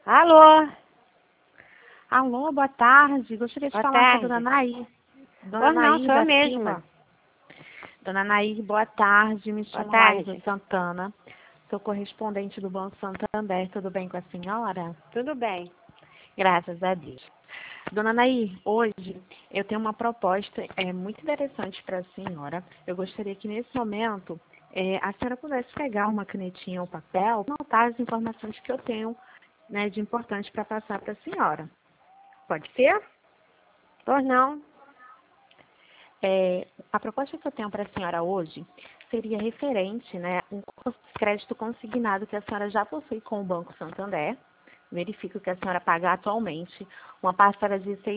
Alô? Alô, boa tarde. Gostaria de Boa falar tarde. com a dona Nair. Dona Pois não, Nair sou eu da mesma. Silva. Dona Nair, boa tarde. Me Boa chamo Laísa tarde. Santana. Sou correspondente do Banco Santander. Tudo bem com a senhora? Tudo bem. Graças a Deus. Dona Nair, hoje eu tenho uma proposta muito interessante para a senhora. Eu gostaria que nesse momento a senhora pudesse pegar uma canetinha ou papel e anotar as informações que eu tenho, né, de importante para passar para a senhora. Pode ser? Pois não. A proposta que eu tenho para a senhora hoje seria referente, né, um crédito consignado que a senhora já possui com o Banco Santander. Verifico que a senhora paga atualmente uma parcela de R$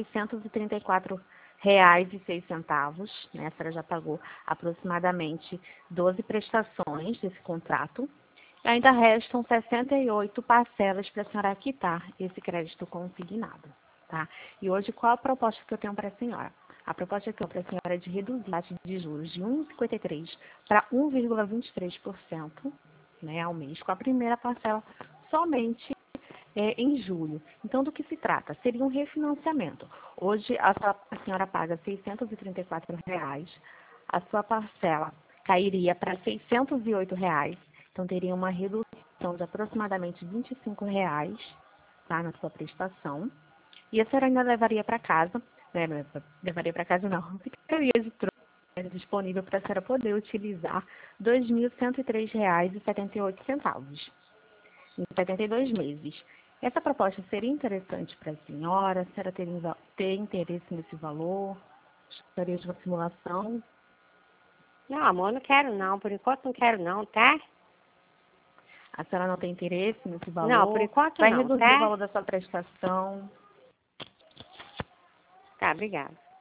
634,06, né? A senhora já pagou aproximadamente 12 prestações desse contrato. E ainda restam 68 parcelas para a senhora quitar esse crédito consignado, tá? E hoje, qual a proposta que eu tenho para a senhora? A proposta que eu tenho para a senhora é de reduzir a taxa de juros de 1,53% para 1,23%, né, ao mês, com a primeira parcela somente em julho. Então, do que se trata? Seria um refinanciamento. Hoje, a senhora paga R$ 634, a sua parcela cairia para R$ 608, então teria uma redução de aproximadamente R$ 25, tá, na sua prestação. E a senhora ainda levaria para casa, né, levaria para casa não, ficaria de troco disponível para a senhora poder utilizar R$ 2.103,78 em 72 meses. Essa proposta seria interessante para a senhora ter interesse nesse valor? Gostaria de uma simulação? Não, amor, não quero não. Por enquanto não quero não, tá? A senhora não tem interesse nesse Não, por valor? enquanto Vai não, reduzir o tá? valor da sua prestação? Tá, obrigada.